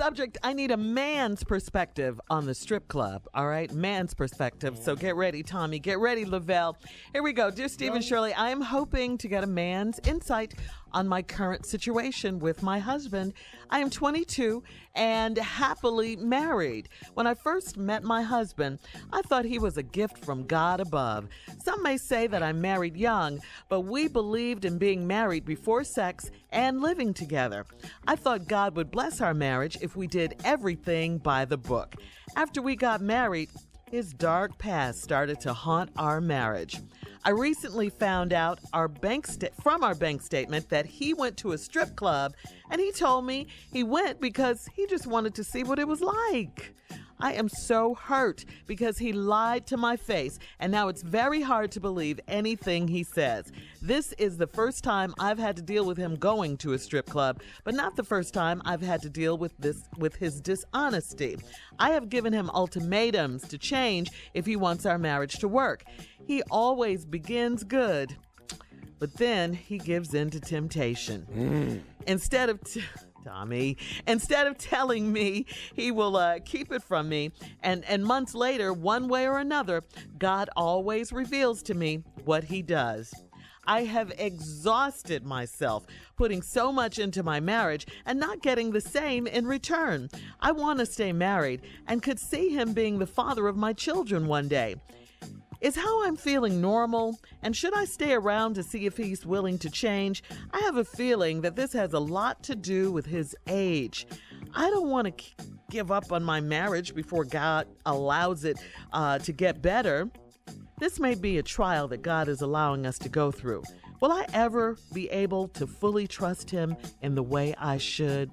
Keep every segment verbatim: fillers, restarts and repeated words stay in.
subject, I need a man's perspective on the strip club. All right, man's perspective. So get ready, Tommy. Get ready, Lavelle. Here we go. Dear Stephen Shirley, I am hoping to get a man's insight on my current situation with my husband. I am twenty-two and happily married. When I first met my husband, I thought he was a gift from God above. Some may say that I married young, but we believed in being married before sex and living together. I thought God would bless our marriage if we did everything by the book. After we got married, his dark past started to haunt our marriage. I recently found out our bank sta- from our bank statement that he went to a strip club, and he told me he went because he just wanted to see what it was like. I am so hurt because he lied to my face, and now it's very hard to believe anything he says. This is the first time I've had to deal with him going to a strip club, but not the first time I've had to deal with this with his dishonesty. I have given him ultimatums to change if he wants our marriage to work. He always begins good, but then he gives in to temptation. Mm. Instead of... T- Tommy, instead of telling me he will uh, keep it from me, and, and months later, one way or another, God always reveals to me what he does. I have exhausted myself putting so much into my marriage and not getting the same in return. I want to stay married and could see him being the father of my children one day. Is how I'm feeling normal? And should I stay around to see if he's willing to change? I have a feeling that this has a lot to do with his age. I don't want to k- give up on my marriage before God allows it uh, to get better. This may be a trial that God is allowing us to go through. Will I ever be able to fully trust him in the way I should?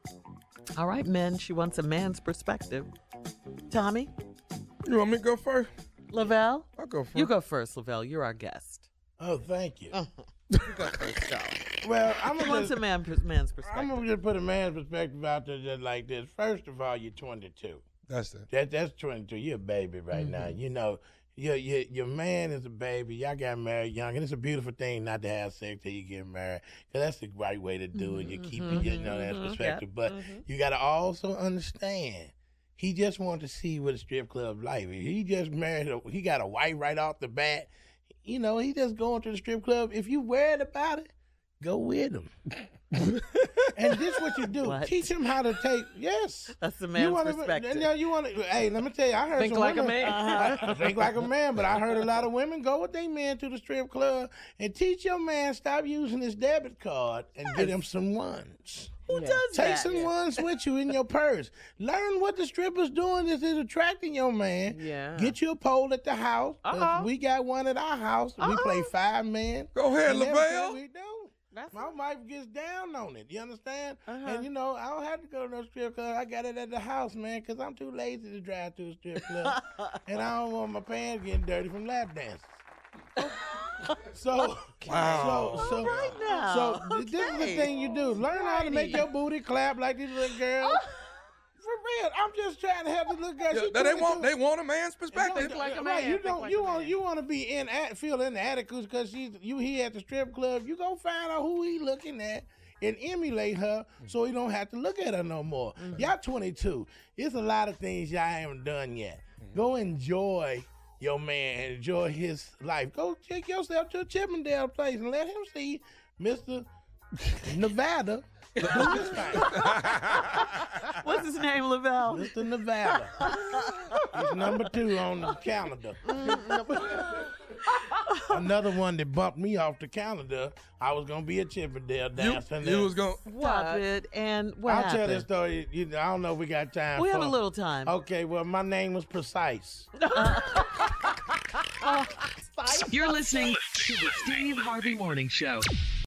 All right, men, she wants a man's perspective. Tommy? You want me to go first? Lavelle? I'll go first. You go first, Lavelle. You're our guest. Oh, thank you. Uh-huh. You go first, darling. Well, I'm He gonna wants just, a man, man's perspective. I'm gonna just put a man's perspective out there just like this. First of all, you're twenty-two. That's it. That that's twenty-two. You're a baby right mm-hmm. now. You know, your your your man is a baby. Y'all got married young, and it's a beautiful thing not to have sex till you get married, because that's the right way to do it. You keep mm-hmm. it, you know, that mm-hmm. perspective. But mm-hmm. you got to also understand. He just wanted to see what a strip club like. He just married, a, he got a wife right off the bat. You know, he just going to the strip club. If you worried about it, go with him. And this what you do. What? Teach him how to take, yes. That's the man's you wanna, perspective. You, know, you want to, hey, let me tell you, I heard Think some like women, a man. Uh-huh. Think like a man, but I heard a lot of women go with their men to the strip club and teach your man stop using his debit card and yes. get him some ones. Who yeah. does Take that? some ones with you in your purse. Learn what the stripper's doing. This is attracting your man. Yeah. Get you a pole at the house. Uh-huh. We got one at our house. Uh-huh. We play five men. Go ahead, Lavelle. We do. That's My wife gets down on it. You understand? Uh-huh. And, you know, I don't have to go to no strip club. I got it at the house, man, because I'm too lazy to drive to a strip club. And I don't want my pants getting dirty from lap dances. So, wow. so, so, right now. so okay. this is the thing you do. Learn how to make your booty clap like these little girls. For real, I'm just trying to help the little girl. Yeah, they want they want a man's perspective. Think like a right, man. you don't like you a want man. you want to be in feel inadequate because she's you he at the strip club. You go find out who he looking at and emulate her so he don't have to look at her no more. Mm-hmm. Y'all twenty-two. It's a lot of things y'all haven't done yet. Mm-hmm. Go enjoy your man and enjoy his life. Go take yourself to a Chippendale place and let him see Mister Nevada. What's his name, Lavelle? Mister Nevada. He's number two on the calendar. Another one that bumped me off the calendar. I was gonna be a Chippendale dancer. You, you was gonna Stop it. And what I'll happened? tell this story. You know, I don't know if we got time. We for have a little time. Okay, well, my name was Precise. You're listening to the Steve Harvey Morning Show.